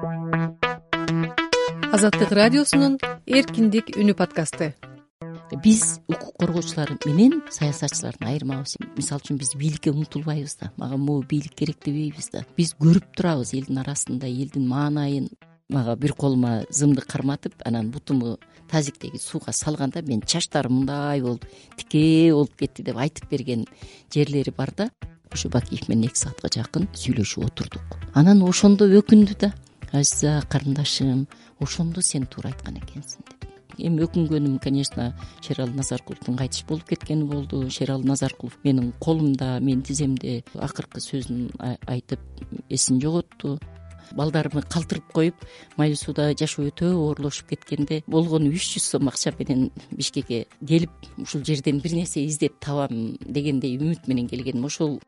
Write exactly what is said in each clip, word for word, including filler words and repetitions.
Азаттык радиосунун эркиндик үнү подкасты. Биз укук коргоочулар менен саясатчылардын айырмабыз. Мисалы үчүн биз бийликке умтулбайбыз да, мага могу бийлик керек дебейбиз да. Биз көрүп турабыз элдин арасында элдин маанайын. Мага бир колума зымды карматып, анан бутуму тазиктеги сууга салганда мен чачтарым мындай болуп, тикээ болуп кетти деп айтып берген жерлери бар да. Ошо Бакиев менен эки саатка жакын сүйлөшүп отурдук. Анан ошондо өкүндү да. Азиза карындашым, ошондо сен туура айткан экенсиң деп. Эми өкүнгөнүм, конечно, Шерали Назаркуловдун кайтыш болуп кеткени болду. Шерали Назаркулов менин колумда, менин тиземде акыркы сөзүн айтып эсин жоготту. Балдарымы калтырып коюп, Майлуу сууда жашоо өтө оорлошуп кеткенде болгону үч жүз сом акча менен Бишкекке келип, ушул жерден бир нерсе издеп табам дегендей үмүт менен келгеним ошол.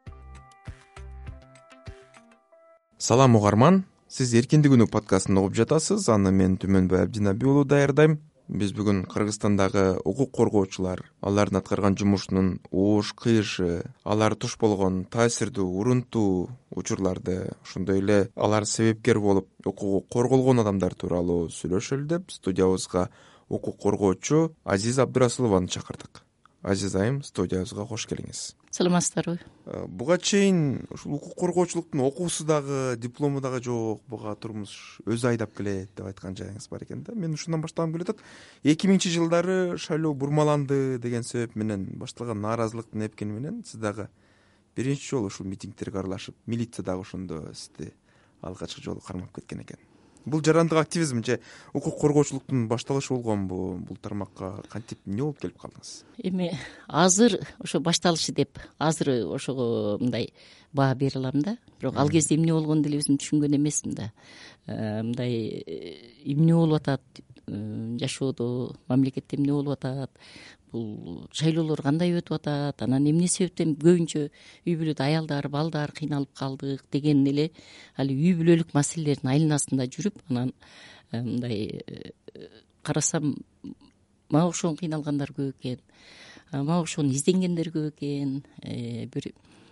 Салам угарман, сиз эркиндик үнү подкастын угуп жатасыз. Аны мен Түмөнбай Абдинабий уулу даярдайм. Биз бүгүн Кыргызстандагы укук коргоочулар, алардын аткарган жумушунун оош кыйышы, алар туш болгон таасирдүү, урунтуу учурларды, ошондой эле алар себепкер болуп укугу корголгон адамдар тууралуу сүйлөшөлү деп студиябызга укук коргоочу Азиза Абдырасулованы чакырдык. Азиз айым, студиябызга кош келиңиз. Саламатсыздарбы? Буга чейин ушул укук коргоочулуктун окуусу дагы, диплому дагы жок, буга турмуш өзү айдап келет деп айткан жайыңыз бар экен да. Мен ушундан баштагым келип атат. эки миңинчи жылдары шайлоо бурмаланды деген себеп менен башталган нааразылыктын эпкени менен сиз дагы биринчи жолу ушул митингтерге аралашып, милиция дагы ошондо сизди алгачкы жолу кармап кеткен экен. Бул жарандык активизм же укук коргоочулуктун башталышы болгонбу? Бул тармакка кантип эмне болуп келип калдыңыз? Эми азыр ошо башталышы деп азыр ошого мындай баа бере алам да. Бирок ал кезде эмне болгону деле өзүм түшүнгөн эмесмин да. Мындай эмне болуп атат жашоодо, мамлекетте эмне болуп атат, бул шайлоолор кандай өтүп атат, анан эмне себептен көбүнчө үй бүлөдө аялдар, балдар кыйналып калдык деген эле али үй бүлөлүк маселелердин айланасында жүрүп, анан мындай карасам мага окшогон кыйналгандар көп экен, мага окшогон изденгендер көп экен, бир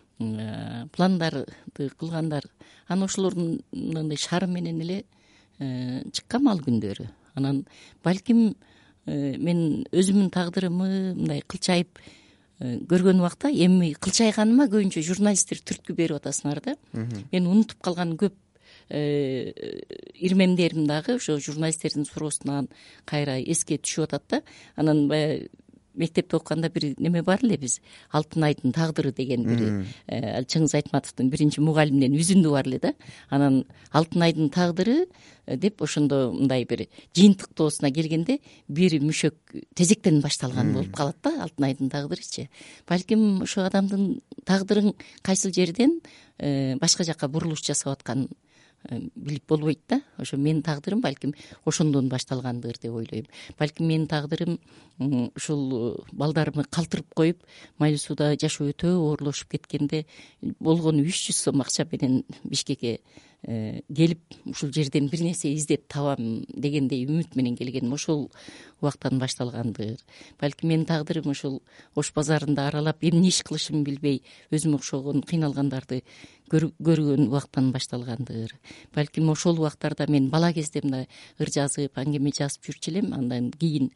пландарды кылгандар. Анан ошолордун мындай шары менен эле чыккам ал күндөрү. Анан балким мен өзүмдүн тагдырымы мындай кылчайып көргөн убакта эми кылчайганыма көбүнчө журналисттер түрткү берип атасыңар да. Мен унутуп калган көп ирмемдерим дагы ошо журналисттердин суроосунан кайра эске түшүп атат да. Анан баягы мектепте окуганда бир неме бар эле, биз Алтын айдын тагдыры деген бир Чыңгыз Айтматовдун биринчи мугалиминен үзүндү бар эле да. Анан Алтын айдын тагдыры деп ошондо мындай бир жыйынтыктоосуна келгенде бир мүшөк тезектен башталган болуп калат да, Алтын айдын тагдырычы. Балким ошо адамдын тагдырын кайсыл жерден башка жака бурулуш жасап атканын билип болбойт да. Ошо менин тагдырым балким ошондон башталгандыр деп ойлойм. Балким менин тагдырым ушул балдарымы калтырып коюп, Майлуу сууда жашоо өтө оорлошуп кеткенде болгону үч жүз сом акча менен Бишкекке келип, ушул жерден бир нерсе издеп табам дегендей үмүт менен келгеним ошол убактан башталгандыр. Балким менин тагдырым ушул Ош базарында аралап, эмне иш кылышымды билбей, өзүмө окшогон кыйналгандарды көргөн убактан башталгандыр. Балким ошол убактарда мен бала кездемде ыр жазып, аңгеме жазып жүрчү элем. Андан кийин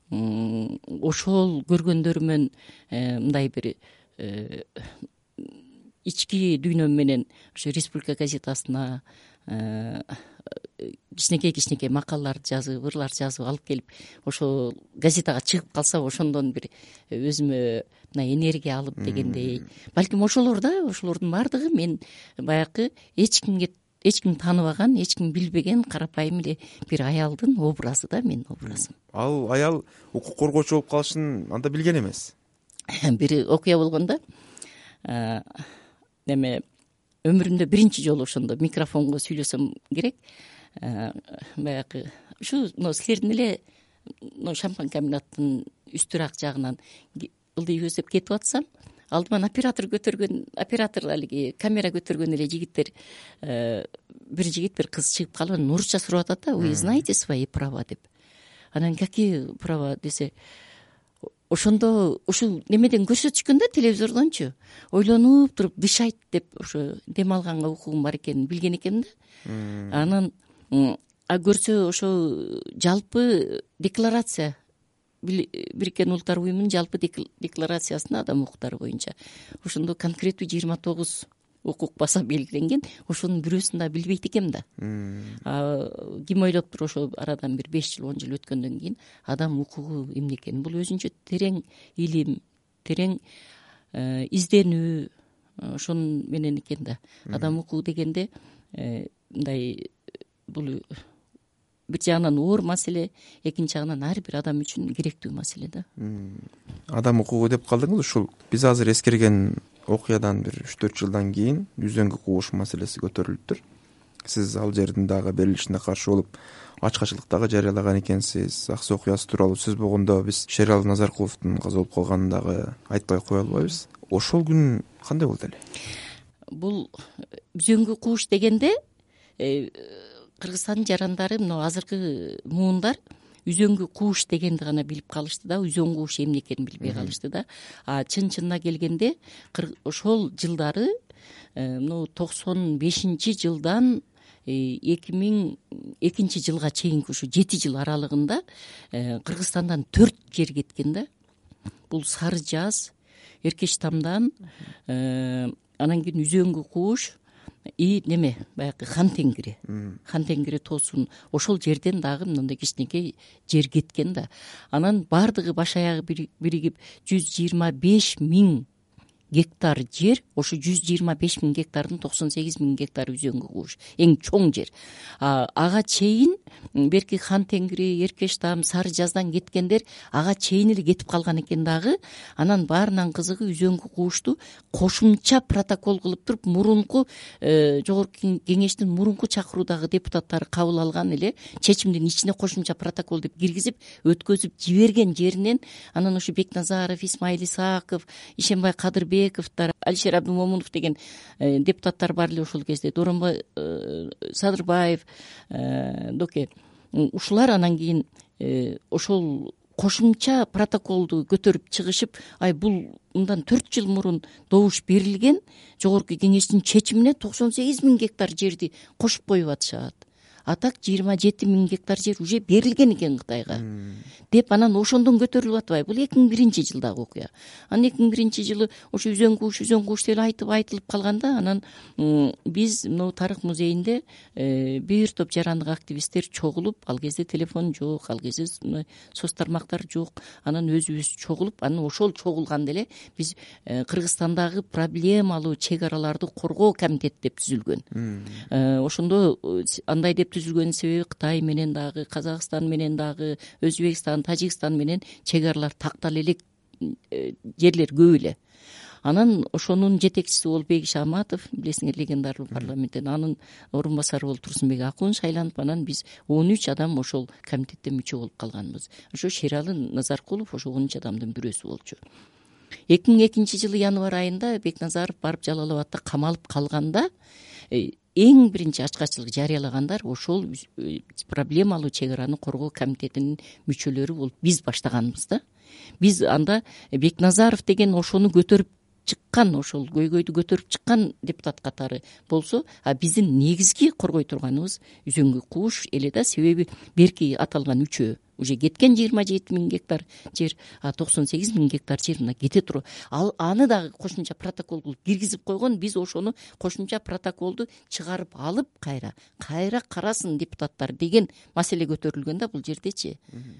ошол көргөндөрүмөн мындай бир ички дүйнөм менен ошо Республика газетасына кичинекей кичинекей макалаларды жазып, ырлар жазып алып келип, ошо газетага чыгып калса ошондон бир өзүмө мына энергия алып дегендей. Балким ошолор да, ошолордун баардыгы мен баягы эч кимге эч ким тааныбаган, эч ким билбеген карапайым эле бир аялдын образы да, менин образым. Ал аял укук коргоочу болуп калышын анда билген эмес. Бир окуя болгондо неме өмүрүмдө биринчи жолу ошондо микрофонго сүйлөсөм керек. Баягы ушу силердин эле шампан комбинаттын үстүрак жагынан ылдый көздөп кетип атсам, алдыман оператор көтөргөн, оператор алиги камера көтөргөн эле жигиттер, бир жигит бир кыз чыгып калып, анан орусча сурап атат да, вы знаете свои права деп. Анан какие права десе, ошондо ушул немеден көрсөтүшкөн да, телевизордончу. Ойлонуп туруп дышайт деп ошо дем алганга укугум бар экенин билген экенмин да. Анан а көрсө ошо жалпы декларация, Бириккен Улуттар Уюмунун жалпы декларациясында адам укуктары боюнча ошондо конкреттүү жыйырма тогуз укук баса белгиленген. Ошонун бирөөсүн да билбейт экем да. Ким ойлоптур ошо арадан бир беш жыл он жыл өткөндөн кийин адам укугу эмне экенин, бул өзүнчө терең илим, терең изденүү, ошонун менен экен да. Адам укугу дегенде мындай, бул бир жагынан оор маселе, экинчи жагынан ар бир адам үчүн керектүү маселе да. Адам укугу деп калдыңыз, ушул биз азыр эскерген окуядан бир үч төрт жылдан кийин үзөңгү кууш маселеси көтөрүлүптүр. Сиз ал жердин дагы берилишине каршы болуп ачкачылык дагы жарыялаган экенсиз. Аксы окуясы тууралуу сөз болгондо биз Шералы Назаркуловдун каза болуп калганын дагы айтпай кое албайбыз. Ошол күн кандай болду эле? Бул үзөңгү кууш дегенде Кыргызстандын жарандары мына азыркы муундар үзөңгү кууш дегенди гана билип калышты да, үзөң кууш эмне экенин билбей калышты да. А чын чынына келгенде ошол жылдары мына токсон бешинчи жылдан эки миң экинчи жылга чейинки ушу жети жыл аралыгында Кыргызстандан төрт жер кеткен да. Бул Сары Жаз, Эркештамдан, анан кийин үзөңгү кууш и неме баягы Хан Теңири, Хан Теңири тоосун, ошол жерден дагы мындай кичинекей жер кеткен да. Анан бардыгы баш аягы биригип жүз жыйырма беш миң гектар жер, ошо жүз жыйырма беш миң гектардын токсон сегиз миң гектары үзөңгү кууш, эң чоң жер. Ага чейин берки Хан Теңири, Эркештам, Сары Жаздан кеткендер ага чейин эле кетип калган экен дагы. Анан баарынан кызыгы үзөңгү куушту кошумча протокол кылып туруп, мурунку жогорку кеңештин мурунку чакыруудагы депутаттары кабыл алган эле чечимдин ичине кошумча протокол деп киргизип өткөзүп жиберген жеринен анан ушу Бекназаров, Исмаил Исаков, Ишенбай Кадырбек, Алишер Абдумомунов деген депутаттар бар эле ошол кезде, Доронбай Садырбаев, Доке. Ушулар анан кийин ошол кошумча протоколду көтөрүп чыгышып, ай бул мындан төрт жыл мурун добуш берилген жогорку кеңештин чечимине токсон сегиз миң гектар жерди кошуп коюп атышат. А так жыйырма жети миң гектар жер уже берилген экен Кытайга деп, анан ошондон көтөрүлүп атпайбы? Бул эки миң биринчи жылдагы окуя. Анан эки миң биринчи жылы ошо үзөң кууш, үзөң кууш деп айтып айтылып калганда, анан биз мына тарых музейинде бир топ жарандык активисттер чогулуп, ал кезде телефон жок, ал кезде соц тармактар жок. Анан өзүбүз чогулуп, анан ошол чогулганда эле биз Кыргызстандагы проблемалуу чек араларды коргоо комитети деп түзүлгөн. Ошондо андай деп түзүлгөнүн себеби Кытай менен дагы, Казакстан менен дагы, Өзбекстан, Тажикстан менен чек аралар тактала элек жерлер көп эле. Анан ошонун жетекчиси болуп Бегиш Аматов, билесиңер, легендарлуу парламенттен, анын орун басары болуп Турсунбек Акун шайланып, анан биз он үч адам ошол комитетте мүчө болуп калганбыз. Ошо Шералы Назаркулов ошо он үч адамдын бирөөсү болчу. эки миң экинчи жылы январь айында Бекназаров барып Жалал Абадта камалып калганда эң биринчи ачкачылык жарыялагандар ошол проблемалуу чек араны коргоо комитетинин мүчөлөрү болуп биз баштаганбыз да. Биз анда Бекназаров деген ошону көтөрүп чыккан, ошол көйгөйдү көтөрүп чыккан депутат катары болсо, а биздин негизги коргой турганыбыз үзөңгү кууш эле да. Себеби берки аталган үчөө уже кеткен жыйырма жети миң гектар жер, а токсон сегиз миң гектар жер мына кете туруп, ал аны дагы кошумча протокол кылып киргизип койгон. Биз ошону кошумча протоколду чыгарып алып кайра кайра карасын депутаттар деген маселе көтөрүлгөн да бул жердечи.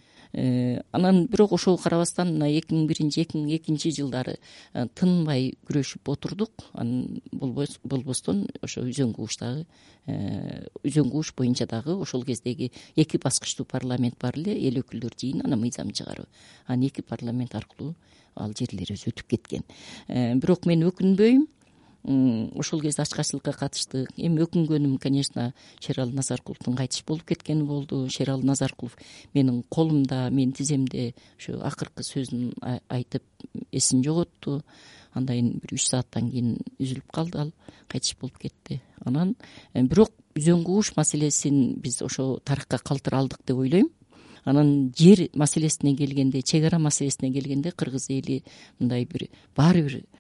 Анан бирок ошого карабастан мына эки миң биринчи эки миң экинчи жылдары тынбай күрөшүп отурдук. Анан болбостон ошо үзөң кууштагы үзөң кууш боюнча дагы ошол кездеги эки баскычтуу парламент бар эле, эл өкүлдөр жыйын, анан мыйзам чыгаруу. Анан эки парламент аркылуу ал жерлер өзү өтүп кеткен. Бирок мен өкүнбөйм. Ошол кезде ачкачылыкка катыштык. Эми өкүнгөнүм, конечно, Шералы Назаркуловдун кайтыш болуп кеткени болду. Шералы Назаркулов менин колумда, менин тиземде ошо акыркы сөзүн айтып эсин жоготту. Андан бир үч сааттан кийин үзүлүп калды, ал кайтыш болуп кетти. Анан бирок үзөң кууш маселесин биз ошо тарыхка калтыра алдык деп ойлойм. Анан жер маселесине келгенде, чек ара маселесине келгенде кыргыз эли мындай бир баары бир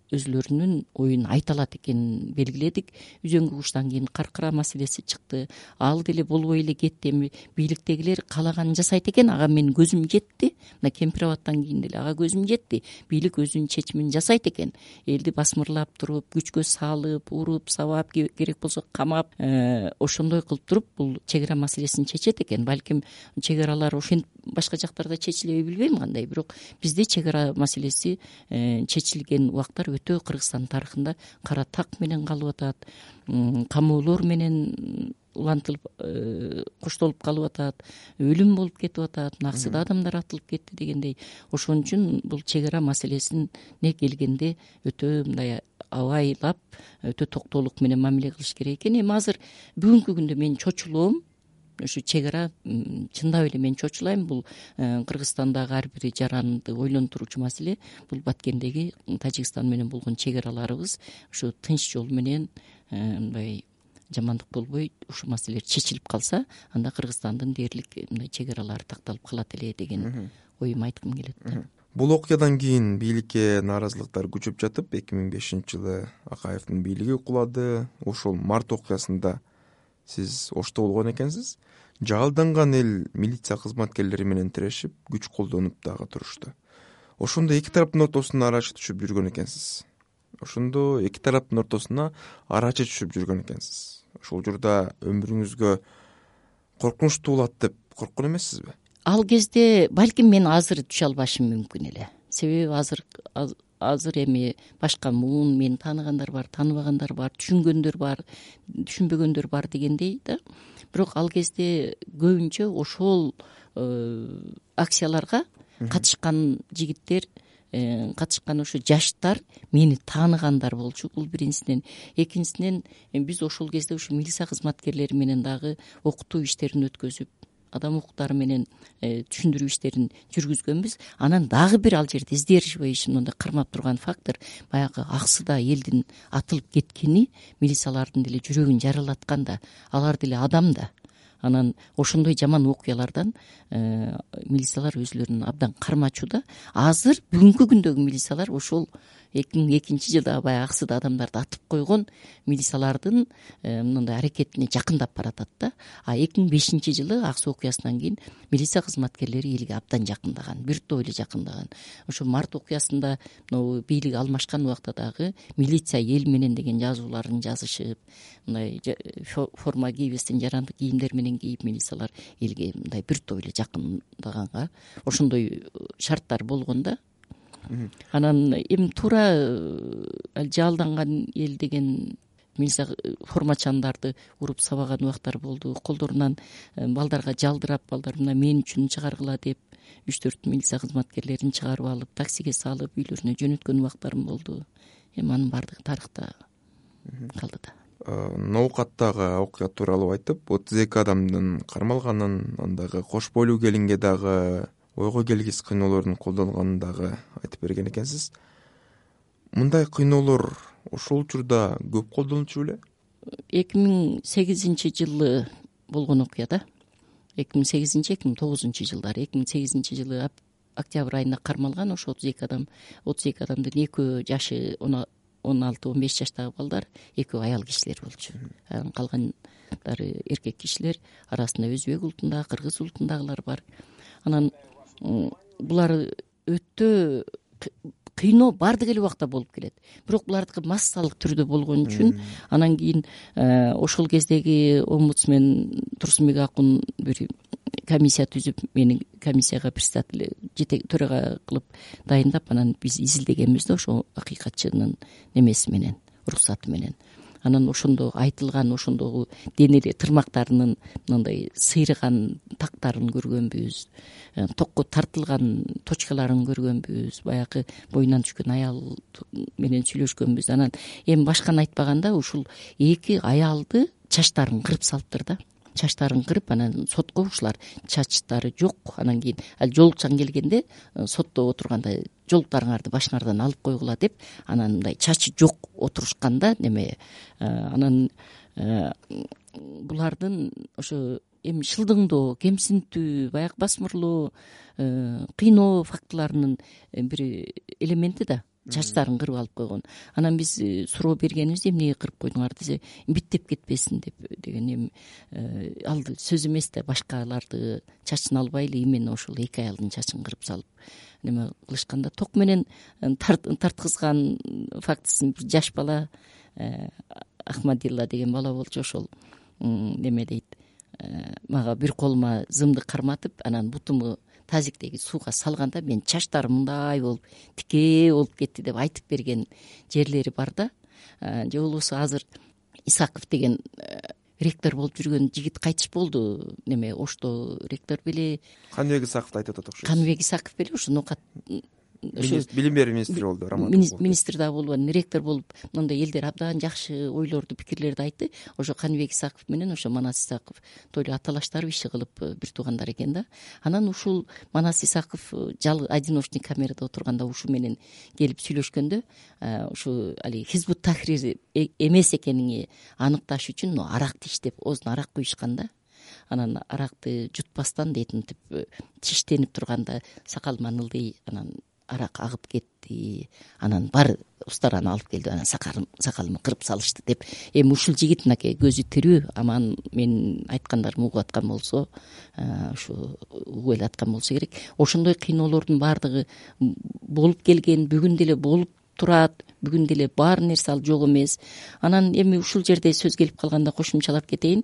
өзүлөрүнүн оюн айта алат экенин белгиледик. Үзөңгү куштан кийин каркыра маселеси чыкты. Ал деле болбой эле кетти. Эми бийликтегилер каалаганын жасайт экен. Ага менин көзүм жетти. Мына кемпир абадтан кийин деле ага көзүм жетти. Бийлик өзүнүн чечимин жасайт экен. Элди басмырлап туруп, күчкө салып, уруп, сабап, керек болсо камап, ошондой кылып туруп бул чек ара маселесин чечет экен. Балким чек аралар ошентип башка жактарда чечилеби билбейм кандай, бирок бизде чек ара маселеси чечилген убактар өтө Кыргызстан тарыхында кара так менен калып атат, камоолор менен улантылып коштолуп калып атат, өлүм болуп кетип атат, наксыда адамдар атылып кетти дегендей. Ошон үчүн бул чек ара маселесине келгенде өтө мындай абайлап, өтө токтоолук менен мамиле кылыш керек экен. Эми азыр бүгүнкү күндө мен чочулоом ушу чек ара, чындап эле мен чочулайм. Бул Кыргызстандагы ар бир жаранды ойлонтуруучу маселе. Бул Баткендеги Тажикстан менен болгон чек араларыбыз ушу тынч жол менен мындай жамандык болбой ушул маселелер чечилип калса, анда Кыргызстандын дээрлик мындай чек аралары такталып калат эле деген оюмду айткым келет. Бул окуядан кийин бийликке нааразылыктар күчөп жатып, эки миң бешинчи жылы Акаевдин бийлиги кулады. Ошол март окуясында сиз Ошто болгон экенсиз. Жаалданган эл милиция кызматкерлери менен тирешип, күч колдонуп дагы турушту. Ошондо эки тараптын ортосуна арачы түшүп жүргөн экенсиз. Ошондо эки тараптын ортосуна арачы түшүп жүргөн экенсиз. Ошол жерде өмүрүңүзгө коркунучтуу болот деп корккон эмессизби? Ал кезде балким мен азыр түшө албашым мүмкүн эле. Себеби азыр азыр эми башка муун мени тааныгандар бар, тааныбагандар бар, түшүнгөндөр бар, түшүнбөгөндөр бар дегендей да. Бирок ал кезде көбүнчө ошол акцияларга катышкан жигиттер, катышкан ошо жаштар мени тааныгандар болчу. Бул биринчисинен. Экинчисинен биз ошол кезде ушу милиция кызматкерлери менен дагы окутуу иштерин өткөзүп, адам укуктары менен түшүндүрүү иштерин жүргүзгөнбүз. Анан дагы бир ал жерде сдерживающий мындай кармап турган фактор баягы аксыда элдин атылып кеткени милициялардын деле жүрөгүн жаралаткан да, алар деле адам да. Анан ошондой жаман окуялардан милициялар өзүлөрүн абдан кармачу да. Азыр бүгүнкү күндөгү милициялар ошол эки миң экинчи жылда баягы аксыда адамдарды атып койгон милициялардын мындай аракетине жакындап баратат да. А эки миң бешинчи жылы Аксы окуясынан кийин милиция кызматкерлери элге абдан жакындаган, биртоп эле жакындаган. Ошо март окуясында могу бийлик алмашкан убакта дагы милиция эл менен деген жазууларын жазышып, мындай форма кийбестен жарандык кийимдер менен кийип милициялар элге мындай биртоп эле жакындаганга ошондой шарттар болгон да. Анан эми туура жаалданган эл деген милиция формачандарды уруп сабаган убактар болду. Колдорунан балдарга жалдырап, балдар мына мен үчүн чыгаргыла деп үч төрт милиция кызматкерлерин чыгарып алып, таксиге салып үйлөрүнө жөнөткөн убактарым болду. Эми анын баардыгы тарыхта калды да. Ноокаттагы окуя тууралуу айтып, отуз эки адамдын кармалганын, андагы кош бойлуу келинге дагы ойго келгис кыйноолордун колдонгонун дагы айтып берген экенсиз. Мындай кыйноолор ошол учурда көп колдонулчу беле? эки миң сегизинчи жылы болгон окуя да. эки миң сегизинчи эки миң тогузунчу жылдары. эки миң сегизинчи жылы октябрь айында кармалган ошо отуз эки адам, отуз эки адамдын экөө жашы он алты он беш жаштагы балдар, экөө аял кишилер болчу. Калгандары эркек кишилер, арасында өзбек улутундагы, кыргыз улутундагылар бар. Анан булар өтө кыйноо баардык эле убакта болуп келет. Бирок булардыкы массалык түрдө болгон үчүн анан кийин ошол кездеги омбудсмен Турсунбек Акун бир комиссия түзүп, мени комиссияга председатель төрага кылып дайындап, анан биз изилдегенбиз да ошо акыйкатчынын немеси менен, уруксаты менен. Анан ошондо айтылган, ошондогу денеле тырмактарынын мындай сыйрыган тактарын көргөнбүз, токко тартылган точкаларын көргөнбүз, баягы боюнан түшкөн аял менен сүйлөшкөнбүз. Анан эми башканы айтпаганда ушул эки аялды чачтарын кырып салыптыр да. Чачтарын кырып, анан сотко ушулар чачтары жок. Анан кийин ал жолукчан келгенде сотто отурганда жолуктарыңарды башыңардан алып койгула деп, анан мындай чачы жок отурушканда неме, анан булардын ошо эми шылдыңдоо, кемсинтүү, баягы басмырлоо, кыйноо фактыларынын бир элементи да чачтарын кырып алып койгон. Анан биз суроо бергенибизде эмнеге кырып койдуңар десе, биттеп кетпесин деп деген. Эми ал сөз эмес да, башкаларды чачын албайлы именно ошол эки аялдын чачын кырып салып неме кылышканда ток менен тарткызган фактысын бир жаш бала, Ахмадилла деген бала болчу, ошол неме дейт, мага бир колума зымды карматып, анан бутуму тазиктеги сууга салганда мен чачтарым мындай болуп тикээ болуп кетти деп айтып берген жерлери бар да. Же болбосо азыр Исаков деген ректор болуп жүргөн жигит кайтыш болду. Неме Ошто ректор беле, Каныбек Исаковду айтып атат окшойт. Каныбек Исаков беле ушу ноокат билим берүү министри болду, министр да болуп, ректор болуп, мындай элдер абдан жакшы ойлорду, пикирлерди айтты. Ошо Каныбек Исаков менен ошо Манас Исаков тойло аталаштарып иши кылып бир туугандар экен да. Анан ушул Манас Исаков жалгыз одиночный камерада отурганда ушу менен келип сүйлөшкөндө, ушу али Хизбут Тахрир эмес экенине аныкташ үчүн аракты иштеп, оозуна арак куйушкан да. Анан аракты жутпастан дейтинтип тиштенип турганда сакалыман ылдый, анан арак агып кетти. Анан бар устараны алып келди, анан сакалым сакалымы кырып салышты деп. Эми ушул жигит мынакей көзү тирүү, аман менин айткандарымды угуп аткан болсо, ушу угуп эле аткан болсо керек. Ошондой кыйноолордун баардыгы болуп келген, бүгүн деле болуп турат, бүгүн деле бар нерсе ал жок эмес. Анан эми ушул жерде сөз келип калганда кошумчалап кетейин.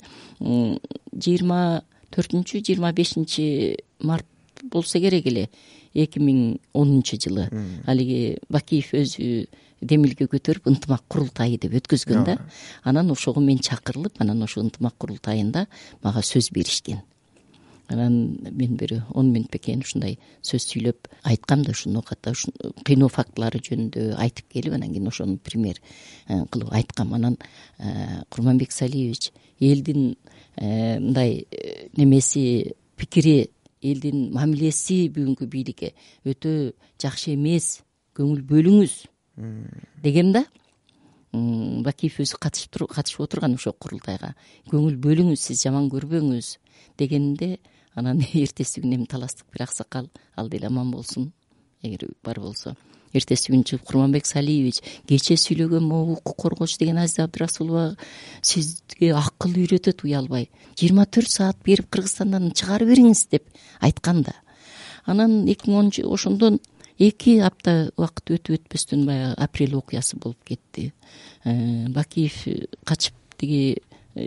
жыйырма төртүнчү жыйырма бешинчи март болсо керек эле, эки миң онунчу жылы алиги Бакиев өзү демилге көтөрүп ынтымак курултайы деп өткөзгөн да. Анан ошого мен чакырылып, анан ошо ынтымак курултайында мага сөз беришкен. Анан мен бир он мүнөт бекен ушундай сөз сүйлөп айткам да, ушуну ката кыйноо фактылары жөнүндө айтып келип, анан кийин ошону пример кылып айткам. Анан Курманбек Салиевич элдин мындай немеси, пикири, элдин мамилеси бүгүнкү бийликке өтө жакшы эмес, көңүл бөлүңүз дегем да. Бакиев өзү катышып катышып отурган ошо курултайга. Көңүл бөлүңүз, сиз жаман көрбөңүз дегенде, анан эртеси күнү эми таластык бир аксакал, ал деле аман болсун эгер бар болсо, эртеси күнү чыгып Курманбек Салиевич, кечээ сүйлөгөн могу укук коргоочу деген Азиза Абдрасулова сизге акыл үйрөтөт уялбай, жыйырма төрт саат берип Кыргызстандан чыгарып бериңиз деп айткан да. Анан эки миң онунчу ошондон эки апта убакыт өтүп өтпөстөн баягы апрель окуясы болуп кетти. Бакиев качып тиги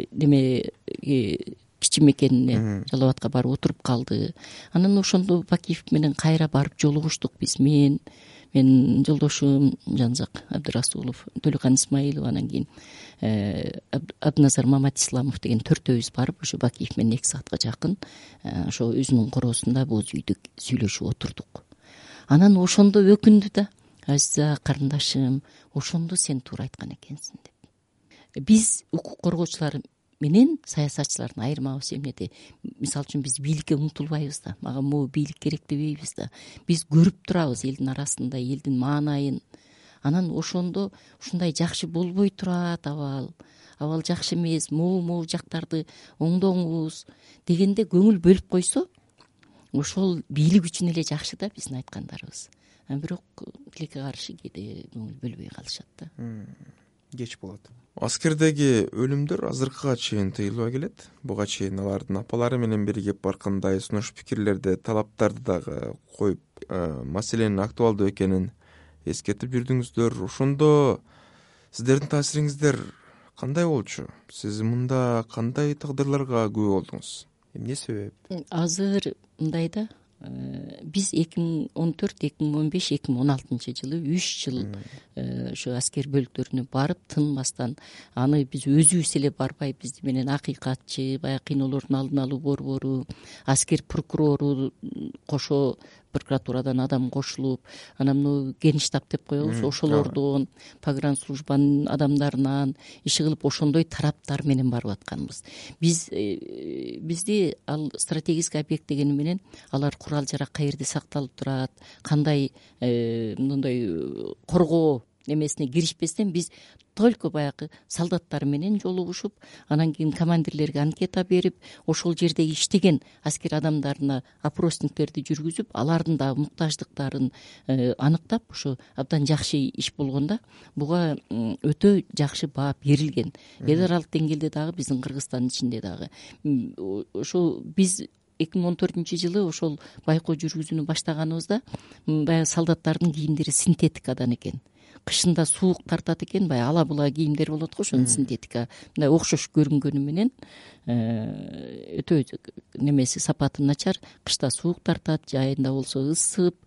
немеге кичи мекенине, Жалал Абадка барып отуруп калды. Анан ошондо Бакиев менен кайра барып жолугуштук биз. Мен мен жолдошум Жанзак Абдрасулов, Төлөкан Исмаилова, анан кийин Абдыназар Маматисламов деген төртөөбүз барып, ошо Бакиев менен эки саатка жакын ошо өзүнүн короосунда боз үйдө сүйлөшүп отурдук. Анан ошондо өкүндү да, Азиза карындашым, ошондо сен туура айткан экенсиң деп. Биз укук коргоочулар менен саясатчылардын айырмабыз эмнеде? Мисалы үчүн биз бийликке умтулбайбыз да, мага могу бийлик керек дебейбиз да. Биз көрүп турабыз элдин арасында элдин маанайын. Анан ошондо ушундай жакшы болбой турат абал, абал жакшы эмес, могу могу жактарды оңдоңуз дегенде көңүл бөлүп койсо, ошол бийлик үчүн эле жакшы да биздин айткандарыбыз. Бирок тилекке каршы кээде көңүл бөлбөй калышат да. Кеч болот. Аскердеги өлүмдөр азыркыга чейин тыйылбай келет. Буга чейин алардын апалары менен биригип баркандай сунуш пикирлерди, талаптарды дагы коюп, маселенин актуалдуу экенин эскертип жүрдүңүздөр. Ошондо сиздердин таасириңиздер кандай болчу? Сиз мында кандай тагдырларга күбө болдуңуз? Эмне себеп? Азыр мындай да, биз эки миң он төрт, эки миң он беш, эки миң он алтынчы жылы үч жыл ошо аскер бөлүктөрүнө барып тынбастан, аны биз өзүбүз эле барбай, биз менен акыйкатчы, баягы кыйноолордун алдын алуу борбору, аскер прокурору кошо прокуратурадан адам кошулуп, анан муну генштаб деп коебуз, ошолордон, погранслужбанын адамдарынан иши кылып, ошондой тараптар менен барып атканбыз. Биз бизди ал стратегический объект дегени менен алар курал жарак каерде сакталып турат, кандай мындай коргоо немесине киришпестен биз только баягы солдаттар менен жолугушуп, анан кийин командирлерге анкета берип, ошол жердеги иштеген аскер адамдарына опросниктерди жүргүзүп, алардын дагы муктаждыктарын аныктап, ошо абдан жакшы иш болгон да. Буга өтө жакшы баа берилген. Эл аралык деңгээлде дагы биздин Кыргызстандын ичинде дагы ошол биз эки миң он төртүнчү жылы ошол байкоо жүргүзүүнү баштаганыбызда баягы солдаттардын кийимдери синтетикадан экен. Кышында суук тартат экен, баягы ала була кийимдер болот го, ошонун синтетика мындай окшош көрүнгөнү менен өтө немеси сапаты начар, кышта суук тартат, жайында болсо ысып,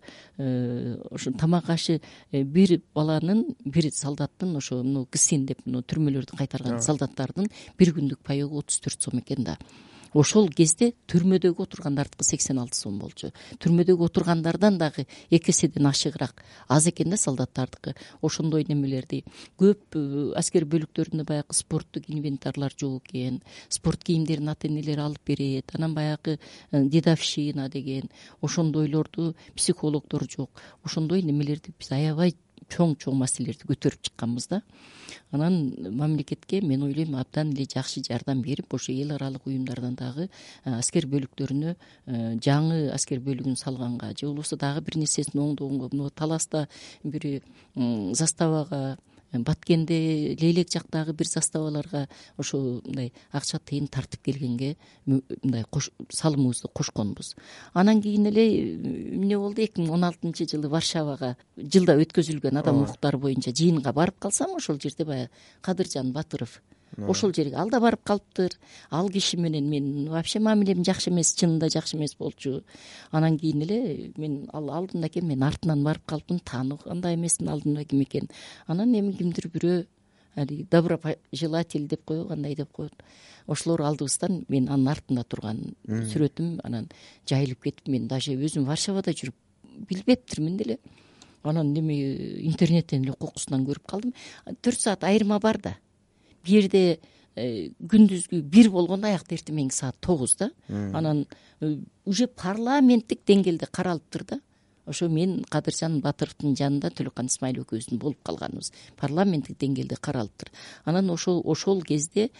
ошо тамак ашы бир баланын, бир солдаттын ошо мына ГСИН деп мына түрмөлөрдү кайтарган солдаттардын бир күндүк паёгу отуз төрт сом экен да. Ошол кезде түрмөдөгү отургандардыкы сексен алты сом болчу. Түрмөдөгү отургандардан дагы эки эседен ашыгыраак аз экен да солдаттардыкы. Ошондой немелерди көп аскер бөлүктөрүндө баягы спорттук инвентарлар жок экен. Спорт кийимдерин ата энелери алып берет. Анан баягы дедовщина деген ошондойлорду психологдор жок. Ошондой немелерди биз аябай чоң-чоң маселелерди көтөрүп чыкканбыз да. Анан мамлекетке мен ойлойм абдан эле жакшы жардам берип, ошо эл аралык уюмдардан дагы аскер бөлүктөрүнө жаңы аскер бөлүгүн салганга же болбосо дагы бир нерсесин оңдогонго, мына Таласта бир заставага, Баткенде, Лейлек жактагы бир заставаларга ошо мындай акча тыйын тартып келгенге мындай салымыбызды кошконбуз. Анан кийин эле эмне болду? эки миң он алтынчы жылы Варшавага жылда өткөзүлгөн адам укуктары боюнча жыйынга барып калсам, ошол жерде баягы Кадыржан Батыров ошол жерге ал да барып калыптыр. Ал киши менен мен вообще мамилем жакшы эмес, чынында жакшы эмес болчу. Анан кийин эле мен ал алдында экен, мен артынан барып калыптым, тааныгандай эмесмин алдында ким экен. Анан эми кимдир бирөө али доброжелатель деп коебу, кандай деп коет. Ошолор алдыбыздан мен анын артында турган сүрөтүм анан жайылып кетип, мен даже өзүм Варшавада жүрүп билбептирмин деле. Анан неме интернеттен эле кокусунан көрүп калдым. төрт саат айырма бар да. Бир жерде күндүзгү бир болгондо аякта эртең саат тогузда. Анан уже парламенттик деңгээлде каралыптыр да. Ошо мен Кадыржан Батыровдун жанында Төлөкан Исмаил экөөбүздүн болуп калганыбыз парламенттик деңгээлде каралыптыр. Анан ошол ошол кезде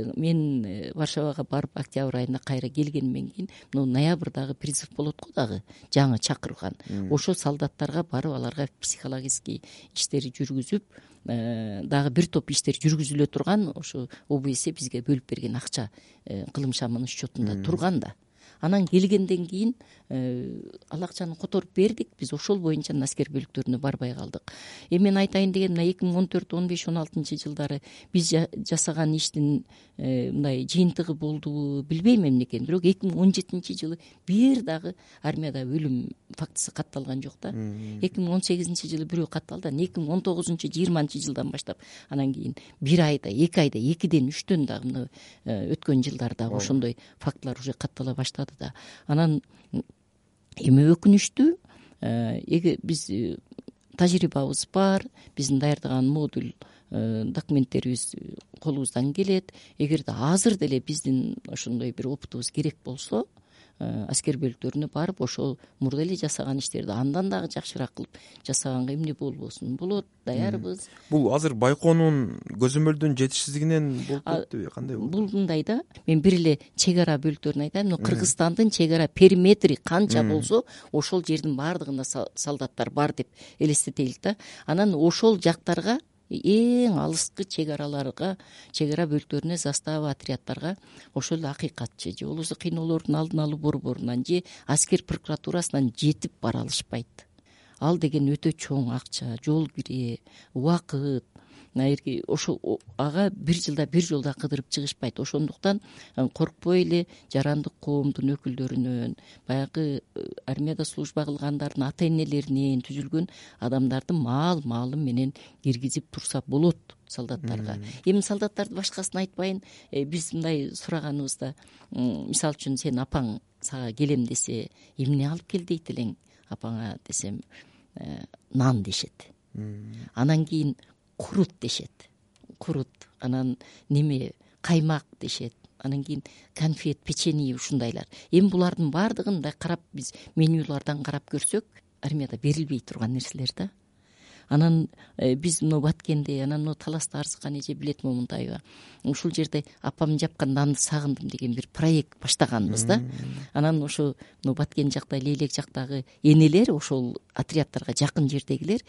мен Варшавага барып октябрь айында кайра келгенден кийин мына ноябрдагы призыв болот го дагы, жаңы чакырган. Ошо солдаттарга барып аларга психологический иштери жүргүзүп, дагы бир топ иштер жүргүзүлө турган, ошо ОБС бизге бөлүп берген акча кылым шамынын счетунда турган да. Анан келгенден кийин ал акчаны которуп бердик. Биз ошол боюнча аскер бөлүктөрүнө барбай калдык. Эми мен айтайын дегеним, мына эки миң он төрт, он беш, он алтынчы жылдары биз жасаган иштин мындай жыйынтыгы болдубу билбейм эмне экенин. Бирок эки миң он жетинчи жылы бир дагы армияда өлүм фактысы катталган жок да. эки миң он сегизинчи жылы бирөө катталды. эки миң он тогузунчу жыйырманчы жылдан баштап анан кийин бир айда, эки айда, экиден, үчтөн дагы мына өткөн жылдарда ошондой фактылар уже каттала баштады да. Анан эми өкүнүчтүү, биз тажрыйбабыз бар, биздин даярдаган модуль документтерибиз колубуздан келет. Эгерде азыр деле биздин ошондой бир опытыбыз керек болсо, аскер бөлүктөрүнө барып ошол мурда эле жасаган иштерди андан дагы жакшыраак кылып жасаганга эмне болбосун, болот, даярбыз. Бул азыр байкоонун көзөмөлдөн жетишсиздигинен болуп кетпеби, кандай болду? Бул мындай да, мен бир эле чек ара бөлүктөрүн айтайын. Но Кыргызстандын чек ара периметри канча болсо, ошол жердин баардыгында солдаттар бар деп элестетелик да. Анан ошол жактарга, эң алыскы чек араларга, чек ара бөлүктөрүнө, застава, отрядтарга ошол эле акыйкатчы же болбосо кыйноолордун алдын алуу борборунан же аскер прокуратурасынан жетип бара алышпайт. Ал деген өтө чоң акча, жол кирээ, убакыт. Ошо ага бир жылда бир жолда кыдырып чыгышпайт. Ошондуктан коркпой эле жарандык коомдун өкүлдөрүнөн, баягы армияда служба кылгандардын ата энелеринен түзүлгөн адамдарды маал маалым менен киргизип турса болот солдаттарга. Эми солдаттарды башкасын айтпайын, биз мындай сураганыбызда, мисалы үчүн сен апаң сага келем десе, эмне алып кел дейт элең апаңа десем, нан дешет. Анан кийин курут дешет. Курут, анан неме, каймак дешет. Анан кийин конфет, печенье ушундайлар. Эми булардын баардыгын да карап, биз менюлардан карап көрсөк, армияда берилбей турган нерселер да. анан биз мына Баткенде, анан мына Таласта Арзыкан эже билет Момунтаева, ушул жерде апам жапкан нанды сагындым деген бир проект баштаганбыз да. Анан ошо мына Баткен жакта, Лейлек жактагы энелер, ошол отрядтарга жакын жердегилер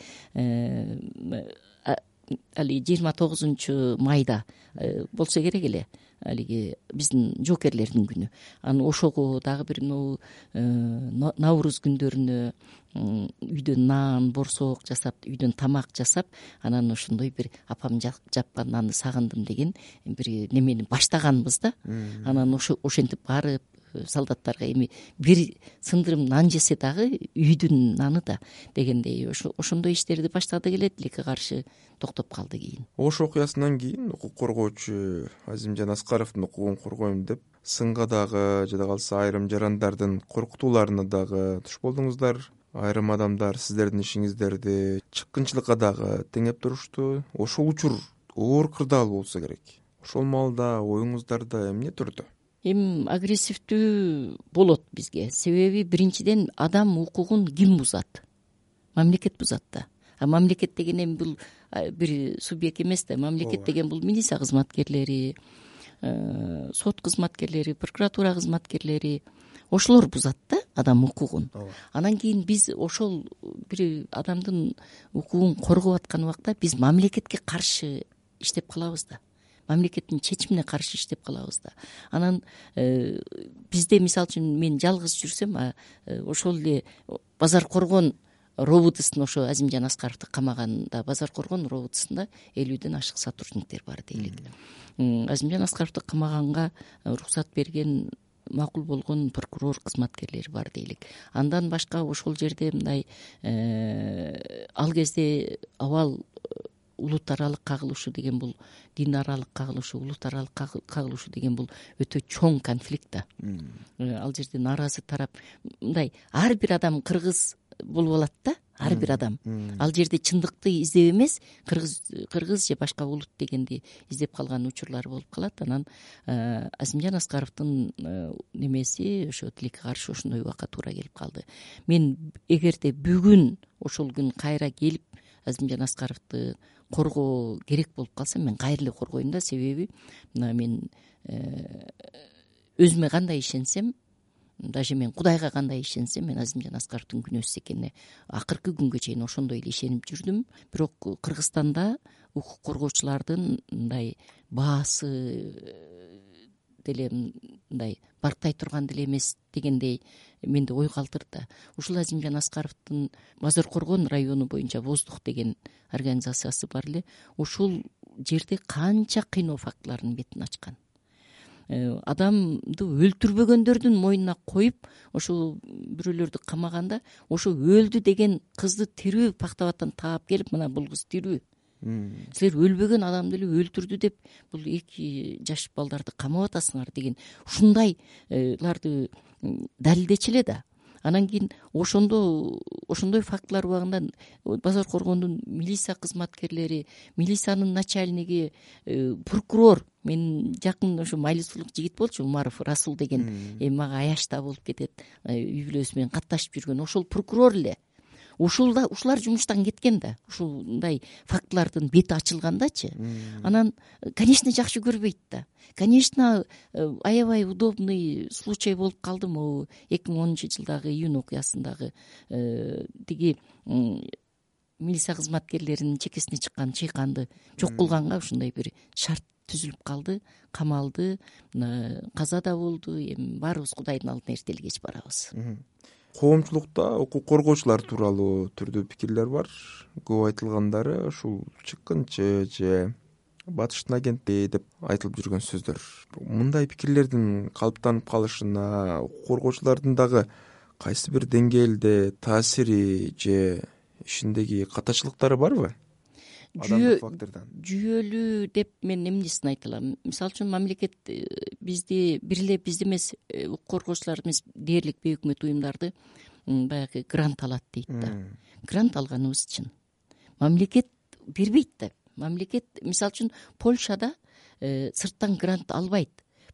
али жыйырма тогузунчу майда болсо керек эле, алиги биздин жоокерлердин күнү. Анан ошого дагы бир могу Навруз күндөрүнө үйдөн нан, борсок жасап, үйдөн тамак жасап, анан ошондой бир апам жапкан нанды сагындым деген бир немени баштаганбыз да. Анан ошо ошентип барып солдаттарга эми бир сындырым нан жесе дагы үйдүн наны да дегендей ошондой иштерди баштадык эле, тилекке каршы токтоп калды. Кийин Ош окуясынан кийин укук коргоочу Азимжан Аскаровдун укугун коргойм деп сынга дагы, жада калса айрым жарандардын коркутууларына дагы туш болдуңуздар. Айрым адамдар сиздердин ишиңиздерди чыккынчылыкка дагы теңеп турушту. Ошол учур оор кырдаал болсо керек. Ошол маалда оюңуздарда эмне турду? Эми агрессивдүү болот бизге. Себеби биринчиден адам укугун ким бузат? Мамлекет бузат да. А мамлекет деген эми бул бир субъект эмес да. Мамлекет деген бул милиция кызматкерлери, сот кызматкерлери, прокуратура кызматкерлери, ошолор бузат да адам укугун. Анан кийин биз ошол бир адамдын укугун коргоп аткан убакта биз мамлекетке каршы иштеп калабыз да. Мамлекеттин чечимине каршы иштеп калабыз да. Анан бизде мисалы үчүн мен жалгыз жүрсөм, ошол эле Базар Коргон робутусун, ошо Азимжан Аскаровду камаганда Базар Коргон робутусунда элүүдөн ашык сотрудниктер бар дейлик. Азимжан Аскаровду камаганга уруксат берген, макул болгон прокурор кызматкерлери бар дейлик. Андан башка ошол жерде мындай ал кезде абал улут аралык кагылышуу деген бул, дин аралык кагылышуу, улут аралык кагылышуу деген бул өтө чоң конфликт да. Ал жерде нааразы тарап мындай ар бир адам кыргыз болуп алат да, ар бир адам. Ал жерде чындыкты издеп эмес, кыргыз кыргыз же башка улут дегенди издеп калган учурлар болуп калат. Анан Азимжан Аскаровдун немеси ошо тилекке каршы ошондой убакка туура келип калды. Мен эгерде бүгүн ошол күн кайра келип Азимжан Аскаровду коргоо керек болуп калса, мен кайра эле коргойм да. Себеби мына мен өзүмө кандай ишенсем, даже мен Кудайга кандай ишенсем, мен Азимжан Аскаровдун күнөөсүз экенине акыркы күнгө чейин ошондой эле ишенип жүрдүм. Бирок Кыргызстанда укук коргоочулардын мындай баасы деле мындай барктай турган деле эмес дегендей менде ой калтырды. Ушул Азимжан Аскаровдун Базар Коргон району боюнча Воздух деген организациясы бар эле. Ушул жерде канча кыйноо фактыларынын бетин ачкан. Адамды өлтүрбөгөндөрдүн мойнуна коюп, ошол бирөөлөрдү камаганда, ошо өлдү деген кызды тирүү Пактабаттан таап келип, мына бул кыз тирүү. Силер өлбөгөн адамды эле өлтүрдү деп, бул эки жаш балдарды камап атасыңар деген ушундайларды далилдечи эле да. Анан кийин ошондо ошондой фактылар убагында Базар Коргондун милиция кызматкерлери, милициянын начальниги, прокурор, мен жакын ошо майлысуулук жигит болчу, Умаров Расул деген, эми мага аячта болуп кетет, үй бүлөсү менен катташып жүргөн ошол прокурор эле. Ушулда ушулар жумуштан кеткен да. Ушундай фактылардын бети ачылгандачы. Анан, конечно, жакшы көрбөйт да. Конечно, аябай удобный случай болуп калды могу эки миң онунчу жылдагы июнь окуясындагы тиги милиция кызматкерлеринин чекесине чыккан чыйканды жок кылганга ушундай бир шарт түзүлүп калды, камалды, каза да болду. Эми баарыбыз Кудайдын алдына эртели кеч барабыз. Коомчулукта укук коргоочулар тууралуу түрдүү пикирлер бар. Көп айтылгандары ушул чыккынчы же батыштын агенти деп айтылып жүргөн сөздөр. Мындай пикирлердин калыптанып калышына укук коргоочулардын дагы кайсы бир деңгээлде таасири же ишиндеги катачылыктары барбы? Адамдык фактордон жүйөлүү деп мен эмнесин айта алам? Мисалы үчүн мамлекет бизди бир эле бизди эмес, укук коргоочулар эмес, дээрлик бейөкмөт уюмдарды баягы грант алат дейт да. Грант алганыбыз чын. Мамлекет бербейт да. Мамлекет, мисалы үчүн, Польшада сырттан грант албайт.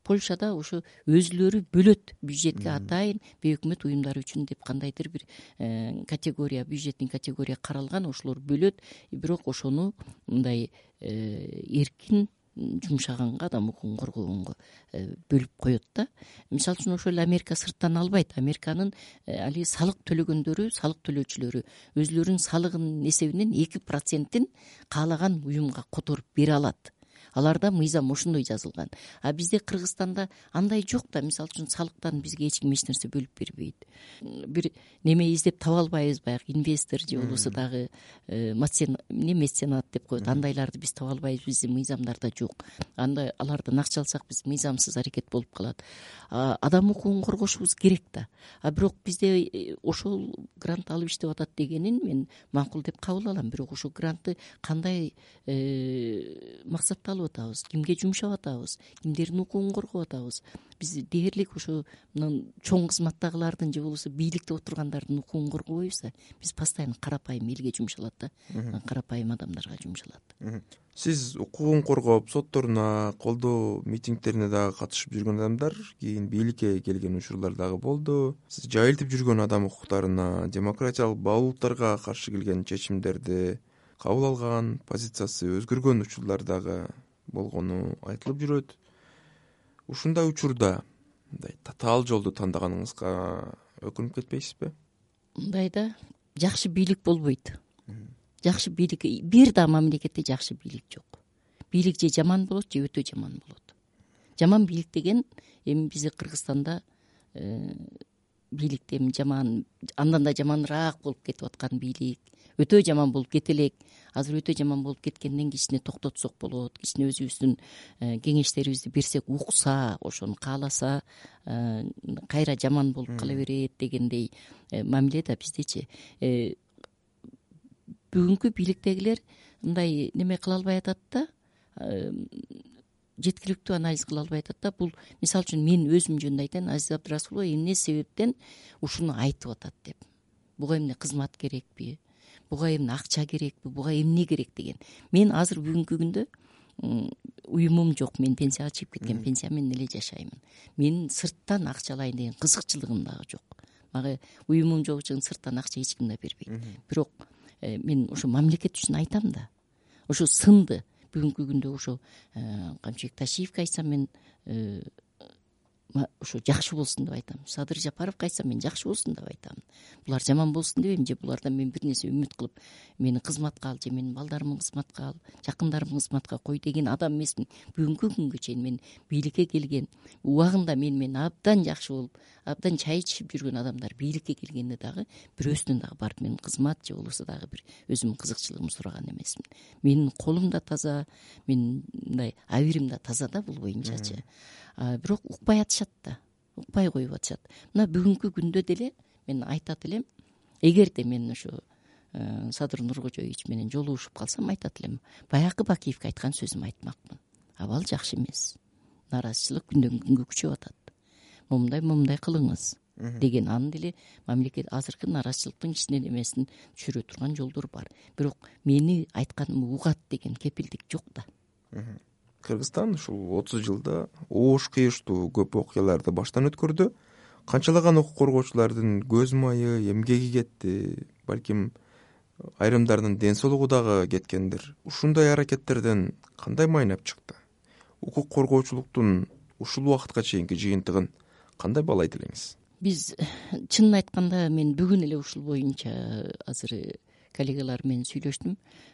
Польшада ошо өзүлөрү бөлөт бюджетке атайын бейөкмөт уюмдар үчүн деп кандайдыр бир категория, бюджеттин категория каралган, ошолор бөлөт. Бирок ошону мындай эркин жумшаганга, адам укугун коргогонго бөлүп коет да. Мисалы үчүн ошол эле Америка сырттан албайт. Американын алиги салык төлөгөндөрү, салык төлөөчүлөрү өзүлөрүнүн салыгынын эсебинен эки процентин каалаган уюмга которуп бере алат. Аларда мыйзам ошондой жазылган. А бизде Кыргызстанда андай жок да. Мисалы үчүн салыктан бизге эч ким эч нерсе бөлүп бербейт. Бир неме издеп таба албайбыз, баягы инвестор же болбосо дагы эмне меценат деп коет. Андайларды биз таба албайбыз, биздин мыйзамдарда жок. Андай алардан акча алсак биз мыйзамсыз аракет болуп калат. Адам укугун коргошубуз керек да. А бирок бизде ошол грант алып иштеп атат дегенин мен макул деп кабыл алам. Бирок ошол грантты кандай максатта алып атабыз, кимге жумшап атабыз, кимдердин укугун коргоп атабыз. Биз дээрлик ошо чоң кызматтагылардын же болбосо бийликте отургандардын укугун коргобойбуз да. Биз постоянно карапайым элге жумшалат да, карапайым адамдарга жумшалат. Сиз укугун коргоп, сотторуна, колдоо митингдерине дагы катышып жүргөн адамдар, кийин бийликке келген учурлар дагы болду. Сиз жайылтып жүргөн адам укуктарына, демократиялык баалуулуктарга каршы келген чечимдерди кабыл алган, позициясы өзгөргөн учурлар дагы болгону айтылып жүрөт. Ушундай учурда мындай татаал жолду тандаганыңызга өкүнүп кетпейсизби? Мындайда жакшы бийлик болбойт. Жакшы бийлик, бир да мамлекетте жакшы бийлик жок. Бийлик же жаман болот, же өтө жаман болот. Жаман бийлик деген эми бизде Кыргызстанда бийликте эми жаман, андан да жаманыраак болуп кетип аткан бийлик, өтө жаман болуп кете элек. Азыр өтө жаман болуп кеткенден кичине токтотсок болот, кичине өзүбүздүн кеңештерибизди берсек, укса, ошону кааласа, кайра жаман болуп кала берет дегендей мамиле да биздечи. Бүгүнкү бийликтегилер мындай неме кыла албай атат да, жеткиликтүү анализ кыла албай атат да. Бул мисалы үчүн мен өзүм жөнүндө айтайын, Азиз Абдырасулова эмне себептен ушуну айтып атат деп. Буга эмне кызмат керекпи? Буга эмне акча керекпи? Буга эмне керек деген. Мен азыр бүгүнкү күндө уюмум жок, мен пенсияга чыгып кеткен, пенсия менен эле жашаймын. Мен сырттан акча алайын деген кызыкчылыгым дагы жок. Мага уюмум жок үчүн сырттан акча эч ким да бербейт. Бирок мен ошо мамлекет үчүн айтам да. Ошо сынды бүгүнкү күндө ошо Камчыбек Ташиевге айтсам, мен ошо жакшы болсун деп айтам. Садыр Жапаровго айтсам, мен жакшы болсун деп айтам. Булар жаман болсун дебейм, же булардан мен бир нерсе үмүт кылып, мени кызматка ал, же менин балдарымды кызматка ал, жакындарымды кызматка кой деген адам эмесмин. Бүгүнкү күнгө чейин мен бийликке келген убагында мен мен абдан жакшы болуп, абдан чай ичип жүргөн адамдар бийликке келгенде дагы бирөөсүнөн дагы барып мен кызмат же болбосо дагы бир өзүмдүн кызыкчылыгымды сураган эмесмин. Менин колум да таза, мен мындай абийирим да таза да, бул боюнчачы. Бирок укпай атышат да, укпай коюп атышат. Мына бүгүнкү күндө деле мен айтат элем, эгерде мен ошо Садыр Нуркожоевич менен жолугушуп калсам, айтат элем, баягы Бакиевге айткан сөзүмдү айтмакмын. Абал жакшы эмес. Нааразычылык күндөн күнгө күчөп атат. Момундай момундай кылыңыз деген, анын деле мамлекет азыркы нааразычылыктын кичине немесин түшүрө турган жолдор бар. Бирок мени айтканымды угат деген кепилдик жок да. Кыргызстан ушул отуз жылда оош кыйыштуу көп окуяларды баштан өткөрдү. Канчалаган укук коргоочулардын көз майы, эмгеги кетти, балким айрымдарынын ден соолугу дагы кеткендир. Ушундай аракеттерден кандай майнап чыкты? Укук коргоочулуктун ушул убакытка чейинки жыйынтыгын кандай баалайт элеңиз? Биз чынын айтканда, мен бүгүн эле ушул боюнча азыр коллегалар менен сүйлөштүм.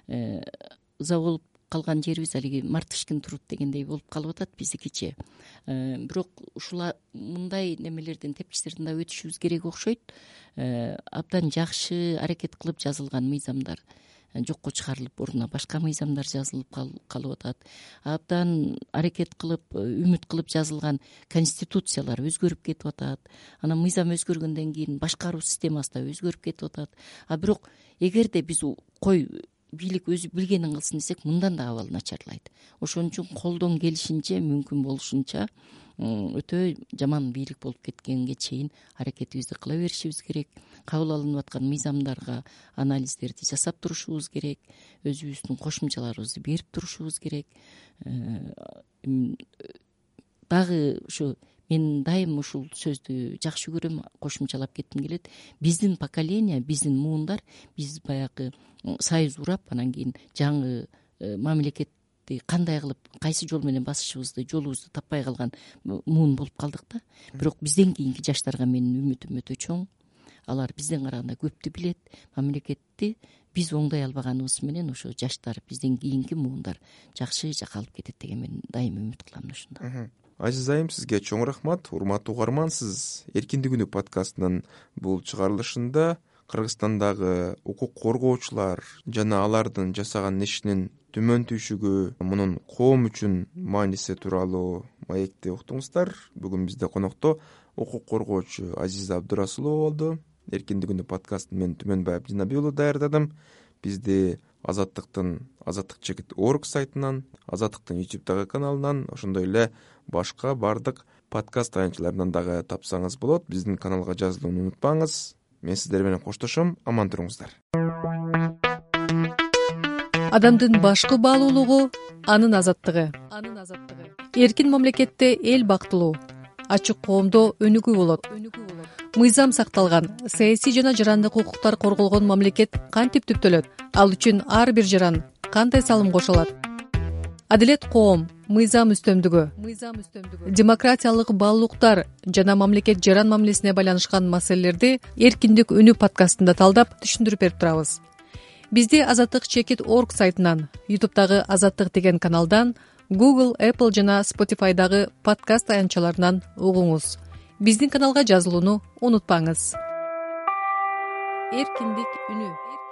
Ыза болуп калган жерибиз алиги Мартышкин труд дегендей болуп калып атат биздикичи. Бирок ушул мындай немелерден, тепкичтерден да өтүшүбүз керек окшойт. Абдан жакшы аракет кылып жазылган мыйзамдар жокко чыгарылып, ордуна башка мыйзамдар жазылып калып атат. Абдан аракет кылып, үмүт кылып жазылган конституциялар өзгөрүп кетип атат. Анан мыйзам өзгөргөндөн кийин башкаруу системасы да өзгөрүп кетип атат. А бирок эгерде биз кой бийлик өзү билгенин кылсын десек, мындан да абал начарлайт. Ошон үчүн колдон келишинче, мүмкүн болушунча өтө жаман бийлик болуп кеткенге чейин аракетибизди кыла беришибиз керек. Кабыл алынып аткан мыйзамдарга анализдерди жасап турушубуз керек. Өзүбүздүн кошумчаларыбызды берип турушубуз керек. дагы ушу мен дайым ушул сөздү жакшы көрөм, кошумчалап кетким келет. Биздин поколение, биздин муундар, биз баягы союз урап анан кийин жаңы мамлекетти кандай кылып, кайсы жол менен басышыбызды, жолубузду таппай калган муун болуп калдык да. Бирок бизден кийинки жаштарга менин үмүтүм өтө чоң. Алар бизден караганда көптү билет. Мамлекетти биз оңдой албаганыбыз менен ошо жаштар, бизден кийинки муундар жакшы жакка алып кетет деген мен дайым үмүт кылам ушунда. Азиз айым, сизге чоң рахмат. Урматтуу угарман, сиз Эркиндик үнү подкастынын бул чыгарылышында Кыргызстандагы укук коргоочулар жана алардын жасаган ишинин төмөн түйшүгү, мунун коом үчүн мааниси тууралуу маекти уктуңуздар. Бүгүн бизде конокто укук коргоочу Азиза Абдурасулова болду. Эркиндик үнү подкастын мен Түмөнбай Абдинабий уулу даярдадым. Бизди Азаттыктын азаттык чекит орг сайтынан, Азаттыктын ютубтагы каналынан, ошондой эле башка бардык подкаст таянчыларынан дагы тапсаңыз болот. Биздин каналга жазылууну унутпаңыз. Мен сиздер менен коштошом. Аман туруңуздар. Адамдын башкы баалуулугу анын азаттыгы. Анын азаттыгы. Эркин мамлекетте эл бактылуу, ачык коомдо өнүгүү болот. Мыйзам сакталган, саясий жана жарандык укуктар корголгон мамлекет кантип түптөлөт? Ал үчүн ар бир жаран кандай салым кошулат? Адилет коом, мыйзам үстөмдүгү, мыйзам үстөмдүгү, демократиялык баалуулуктар жана мамлекет жаран мамилесине байланышкан маселелерди Эркиндик үнү подкастында талдап түшүндүрүп берип турабыз. Бизди Азаттык чекит орг сайтынан, ютубтагы Азаттык деген каналдан, Google, Apple жана Spotify'дагы подкаст таянчаларынан угуңуз. Биздин каналга жазылууну унутпаңыз. Эркиндик үнү.